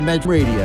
Med Radio.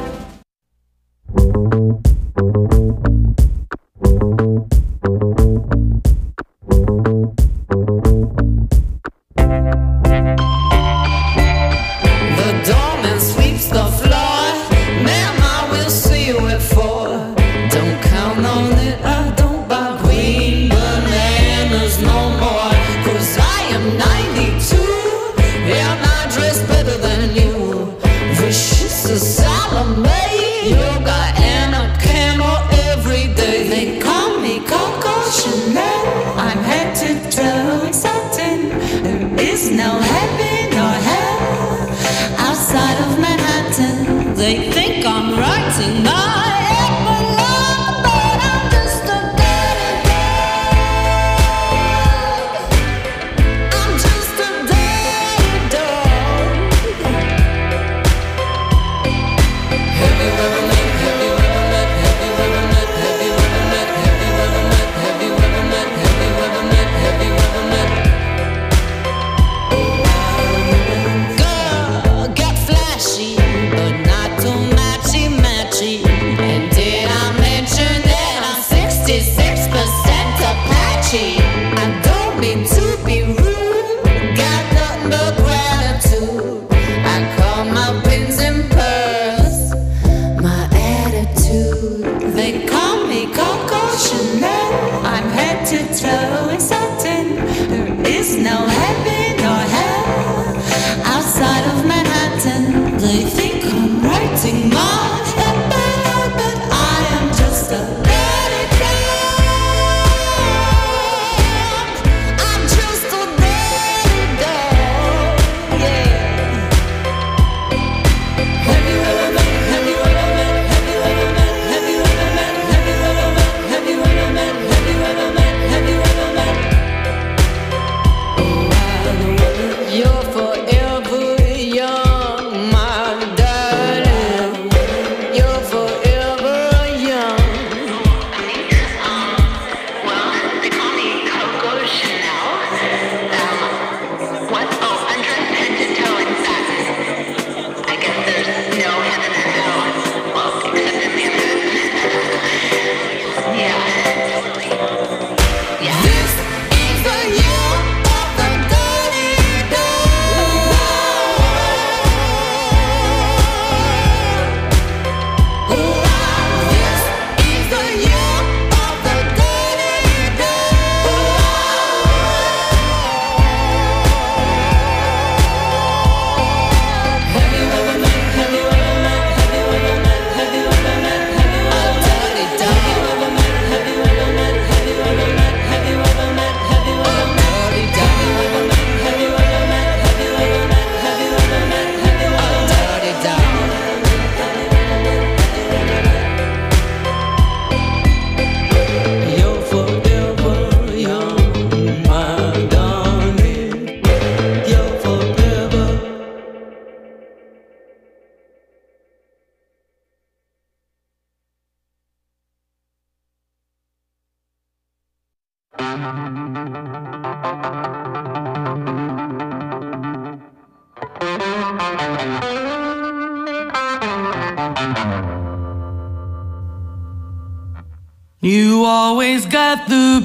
You always got the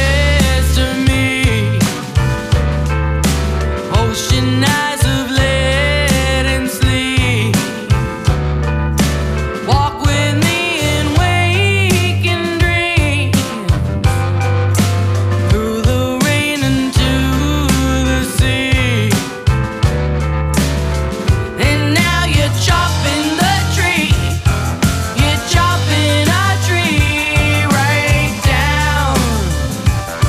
best of me. Ocean eyes of lead and sleep. Walk with me and wake and dream. Through the rain into the sea. And now you're chopping the tree. You're chopping a tree right down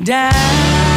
die.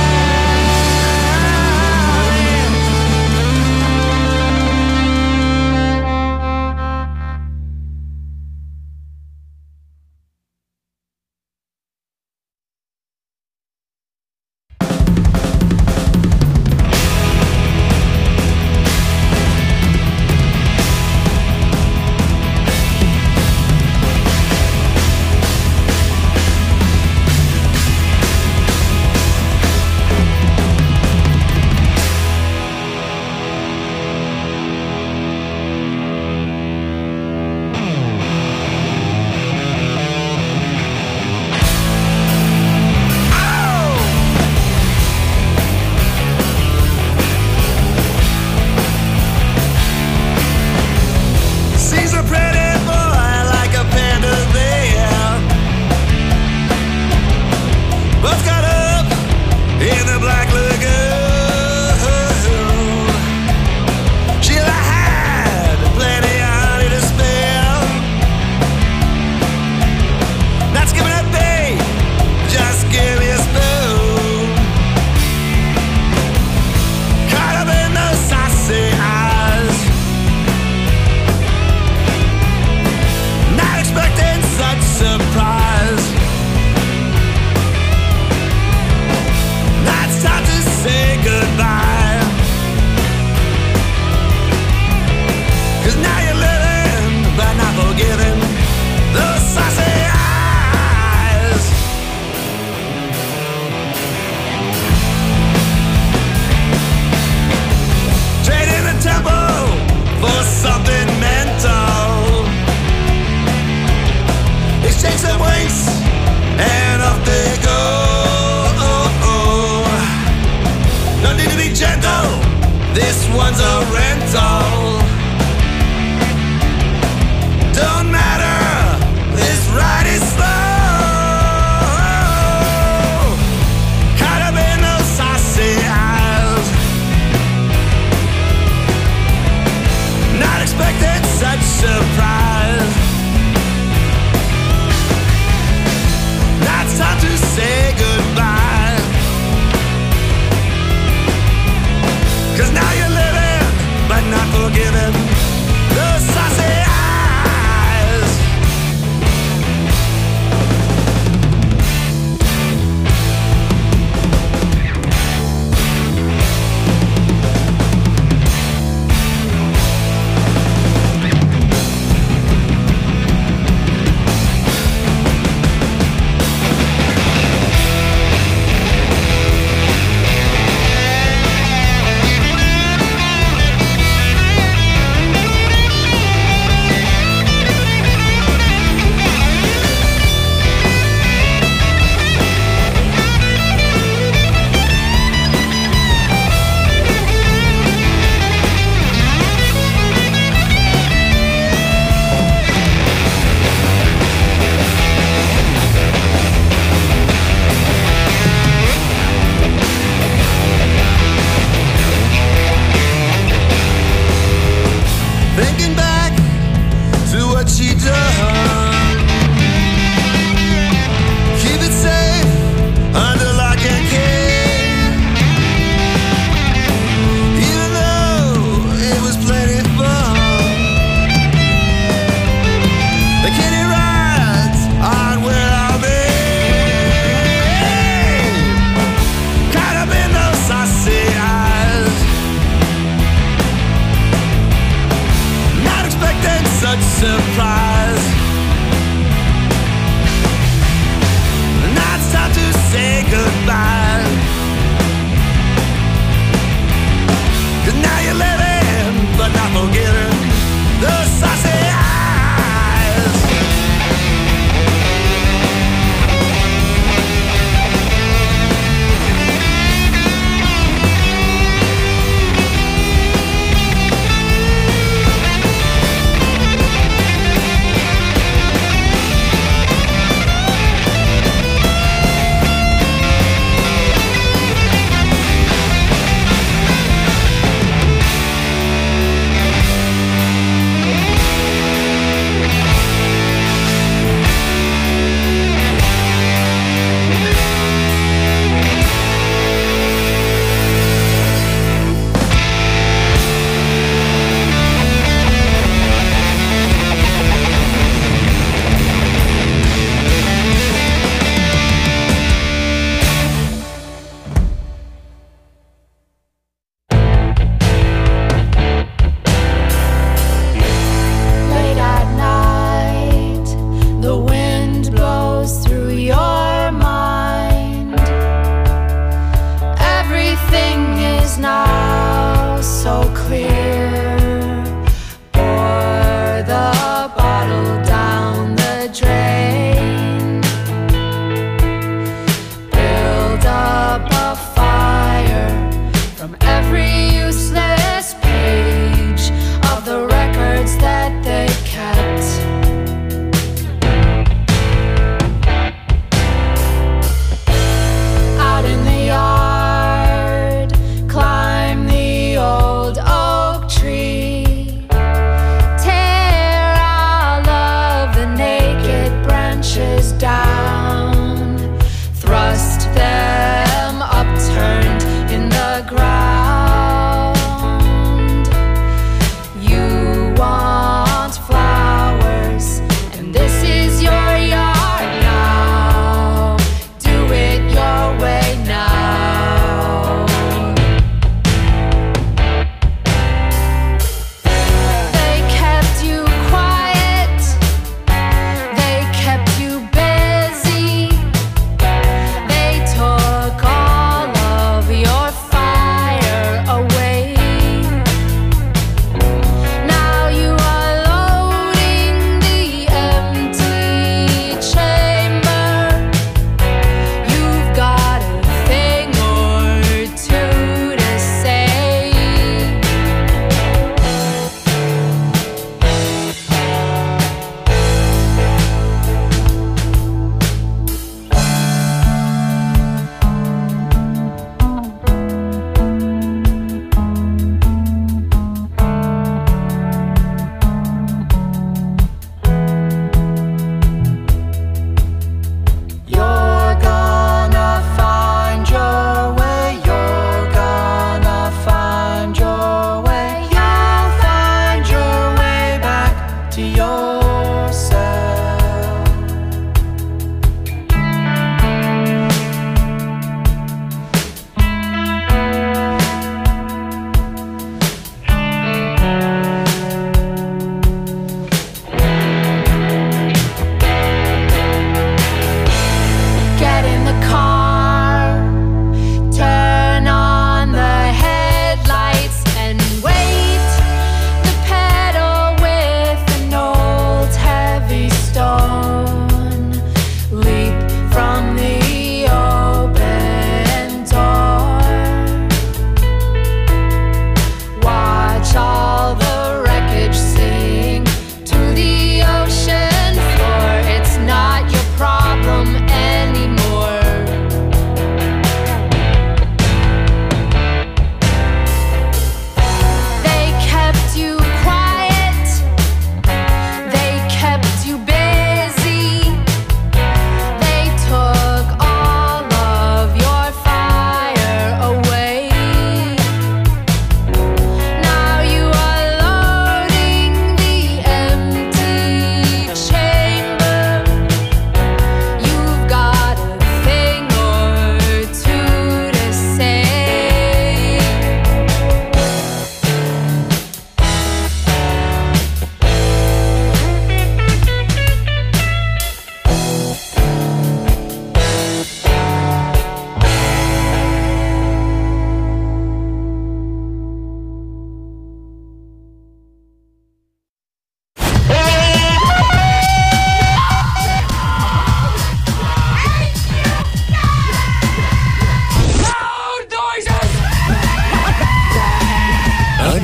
This one's a rental. Don't matter, this ride is slow. Caught up in those saucy eyes, not expecting such surprise. Now it's time to say goodbye, 'cause now you're living, but not forgiven. Those saucy eyes.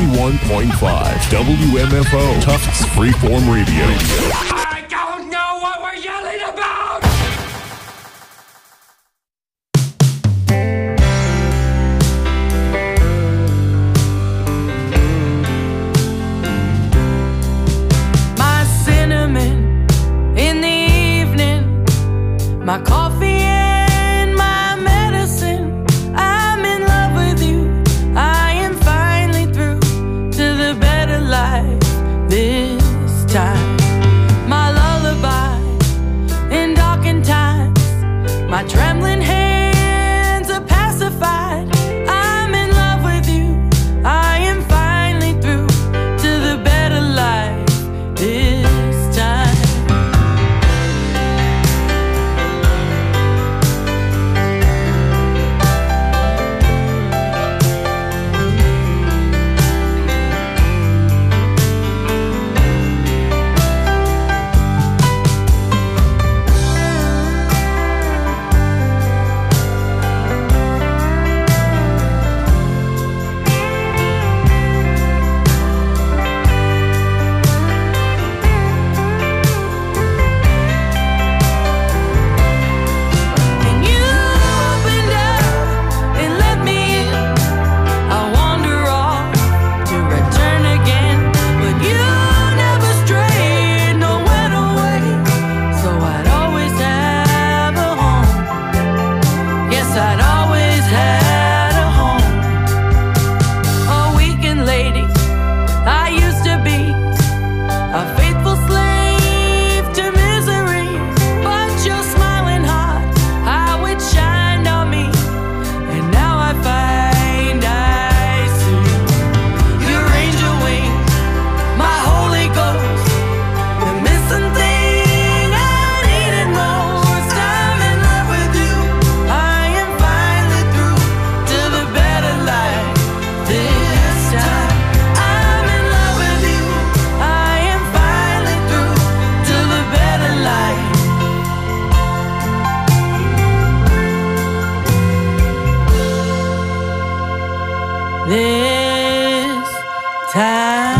91.5 WMFO Tufts Freeform Radio. I don't know what we're yelling about! My cinnamon in the evening, my coffee and my medicine. I'm in love with you. I am finally through to the better life this time. My lullaby in darkened times, my trembling hands are pacified. I'm in love with you. I am finally through to the better life this time. And you opened up and let me in. I wander off to return again, but you never strayed, no went away. So I'd always have a home. Yes, I'd always had a home. A weekend lady I used to be, a faithful slave to misery. But your smiling heart, how it shined on me, and now I find I see your angel wings, my Holy Ghost, the missing thing I needed most. I'm in love with you. I am finally through to the better life this time. I'm in love with you. I am finally through to the better life. This time.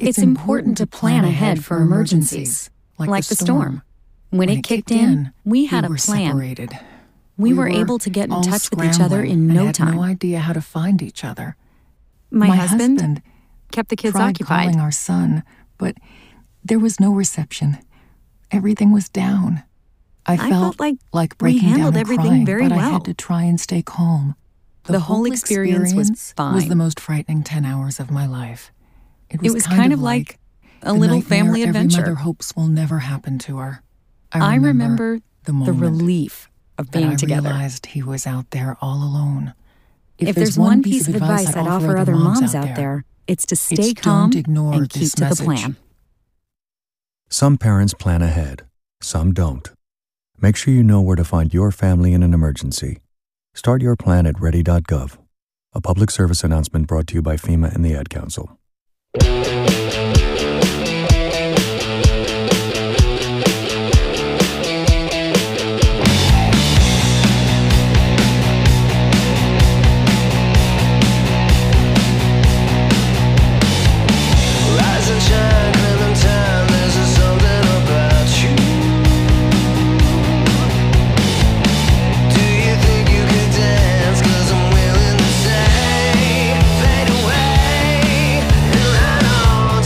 It's important to plan ahead for emergencies, like the storm. When it kicked in, we had a plan. Separated. We were able to get in all touch with each other in scrambling no and had no time. idea how to find each other. My husband kept the kids tried occupied. calling our son, but there was no reception. Everything was down. I felt like we breaking handled down and everything crying, very but I well. had to try and stay calm. The whole experience was fine. Was the most frightening 10 hours of my life. It was kind of like a the little nightmare family every adventure. mother hopes will never happen to her. I remember the the moment relief of being that I together. realized he was out there all alone. If there's one piece of advice I'd offer other moms out there, it's to stay calm don't ignore and this keep to the message. plan. Some parents plan ahead, some don't. Make sure you know where to find your family in an emergency. Start your plan at ready.gov. A public service announcement brought to you by FEMA and the Ad Council. Rise and shine, Clementine, there's something about you. Do you think you could dance? 'Cause I'm willing to say, fade away. And I know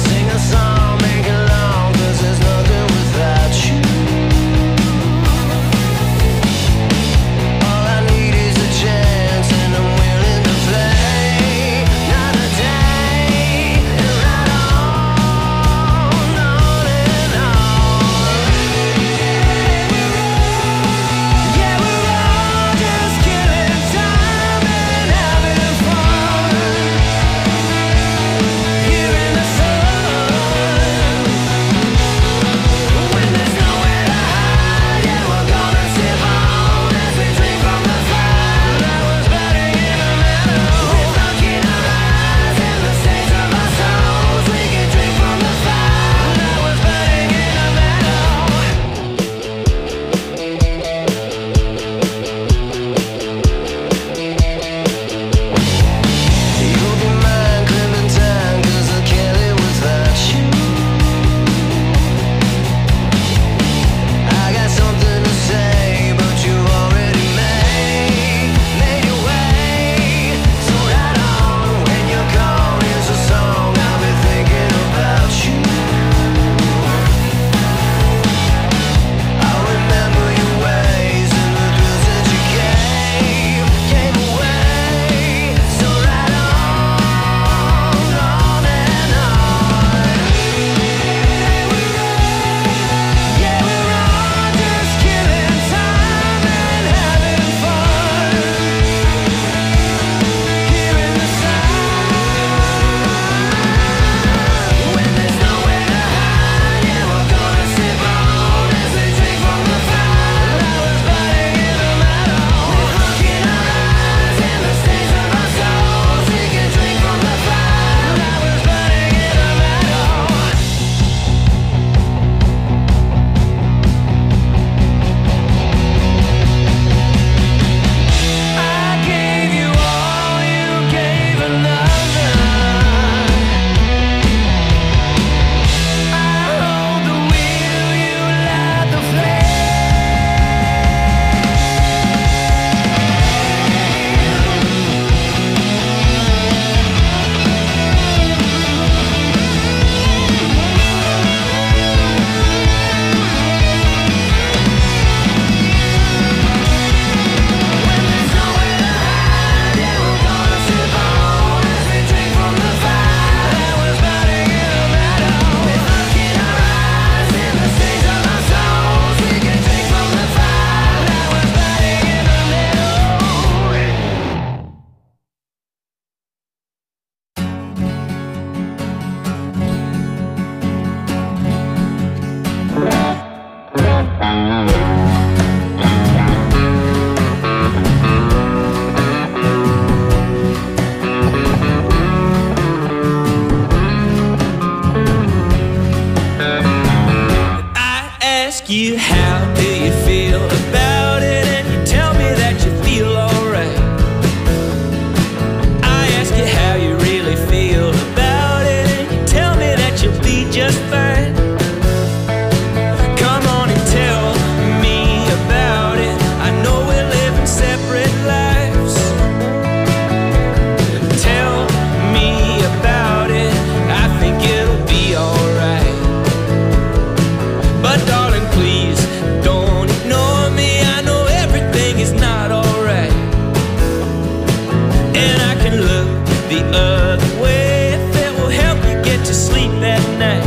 And I can look the other way if it will help you get to sleep at night.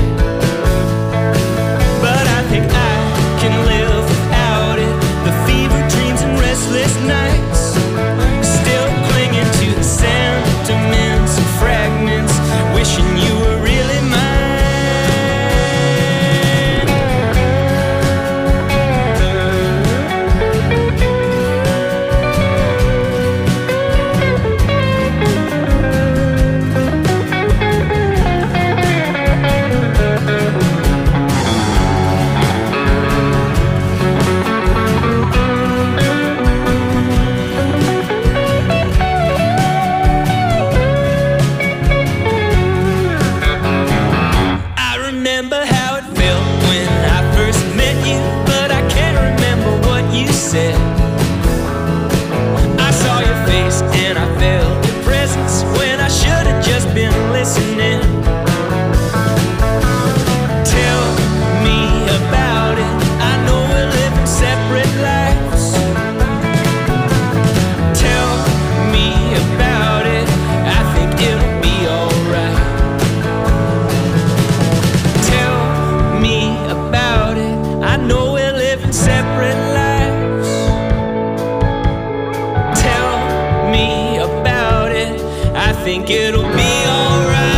But I think I can live without it. The fever dreams and restless nights, still clinging to the sentiments and fragments, wishing you were really mine. I saw your face and I felt your presence when I should have just been listening. Tell me about it. I know we're living separate lives. Tell me about it. I think it'll be alright. Tell me about it. I know we're living separate lives. I think it'll be alright.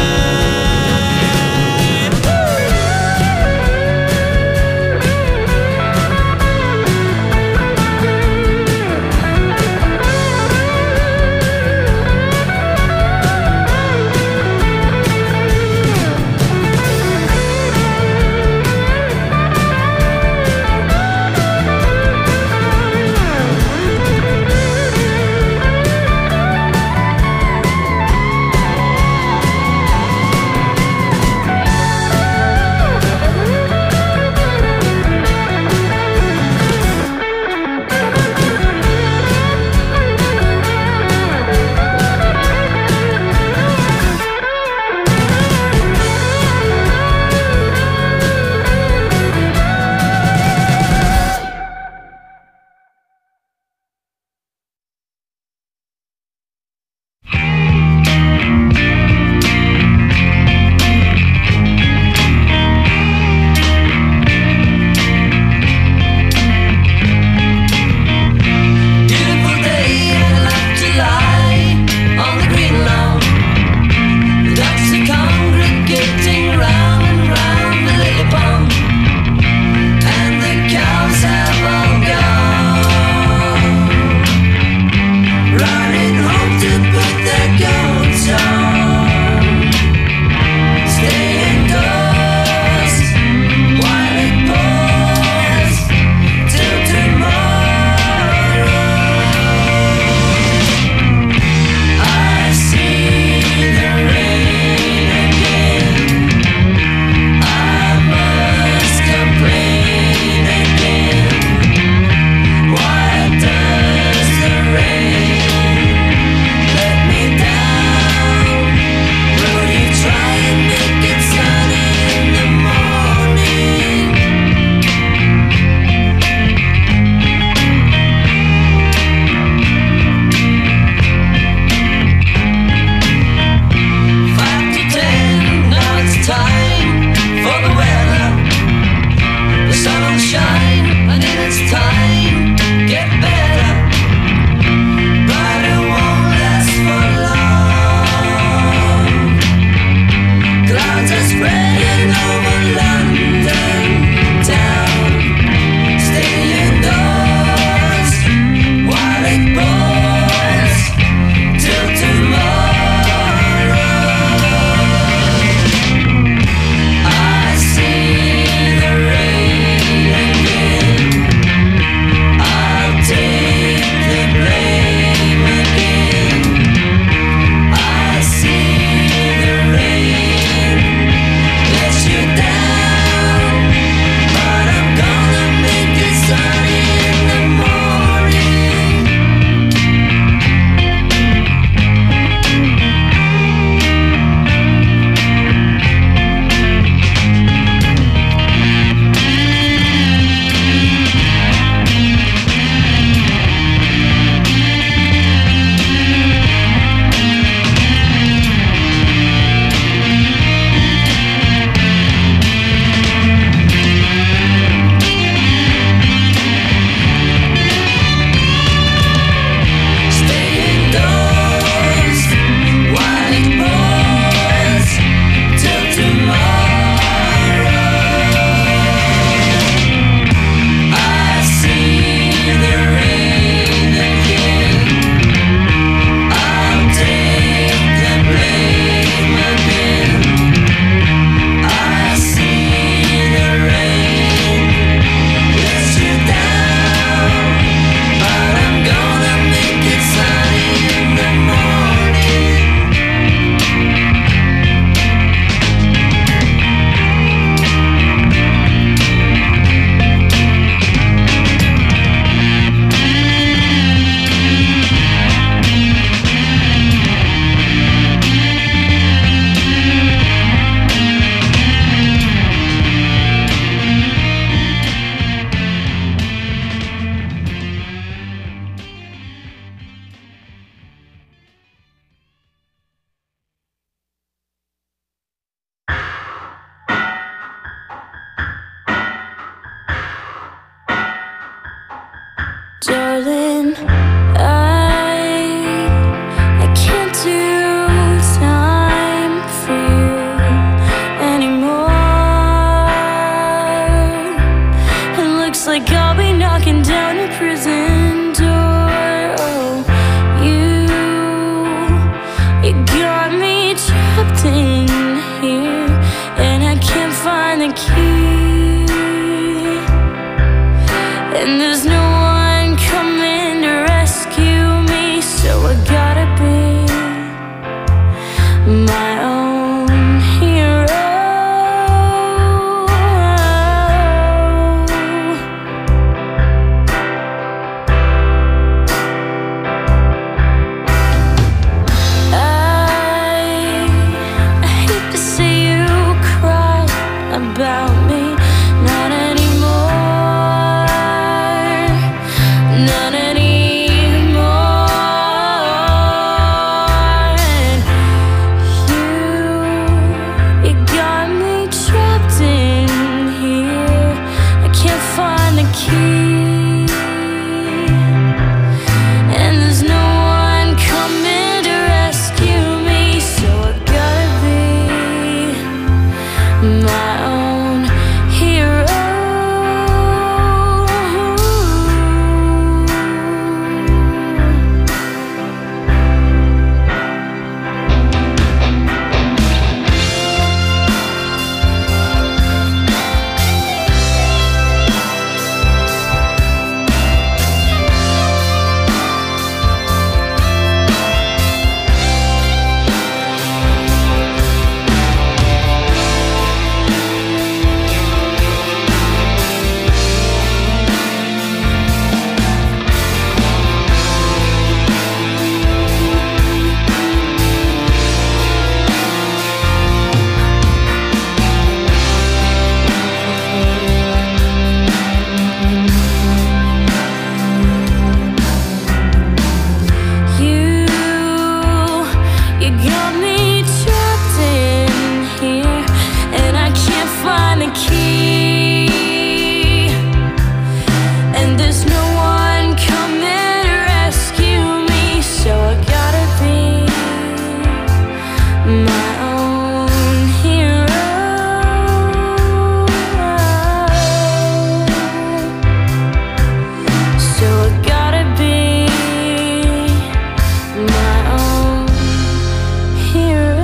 darling. I can't do time for you anymore. It looks like I'll be knocking down a prison door. Oh, you got me trapped in here, and I can't find the key. And there's no one coming to rescue me, so I gotta be my own hero. I hate to see you cry about me. Not anymore. Not anymore. And you got me trapped in here. I can't find the key. And there's no one coming to rescue me, so I gotta be my own hero. You got me trapped in here, and I can't find the key. And there's no one coming to rescue me, so I gotta be my own hero. So I gotta be my own hero.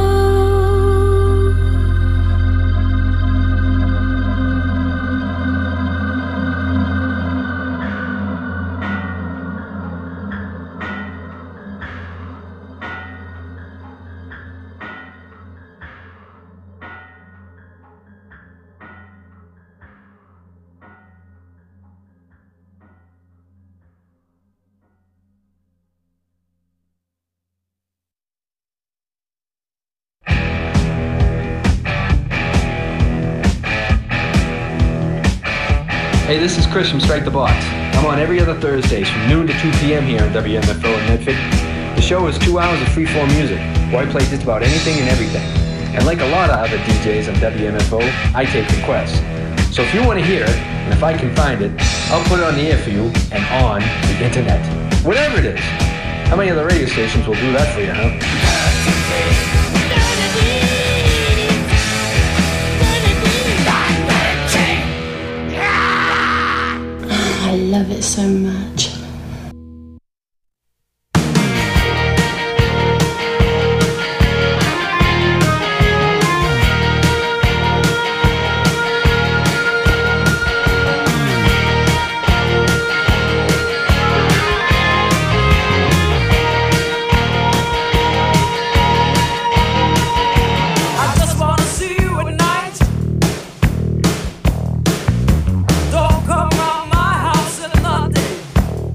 Hey, this is Chris from Strike the Box. I'm on every other Thursdays from noon to 2 p.m. here on WMFO in Medford. The show is 2 hours of free-form music, where I play just about anything and everything. And like a lot of other DJs on WMFO, I take requests. So if you want to hear it, and if I can find it, I'll put it on the air for you and on the internet. Whatever it is. How many other radio stations will do that for you, huh? I love it so much. I just wanna see you at night. Don't come round my house in the day.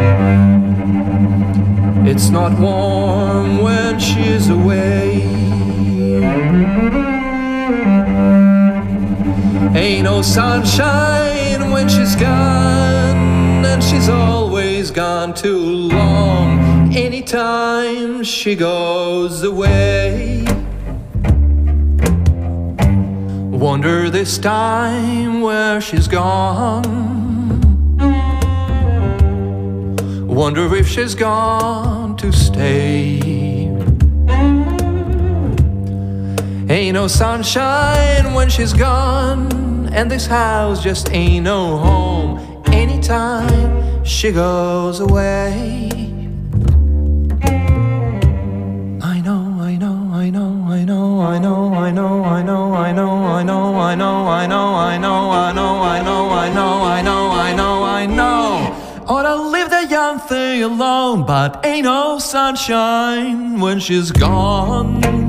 It's not warm when she's away. Ain't no sunshine when she's gone, and she's always gone too long. Anytime she goes away. Wonder this time where she's gone. Wonder if she's gone to stay. Ain't no sunshine when she's gone, and this house just ain't no home. Anytime she goes away. I know, I know, I know, I know, I know, I know, I know, I know, I know, I know, I know, I know, I know, I know, I know, I know, I know, I know. Ought to leave the young thing alone, but ain't no sunshine when she's gone.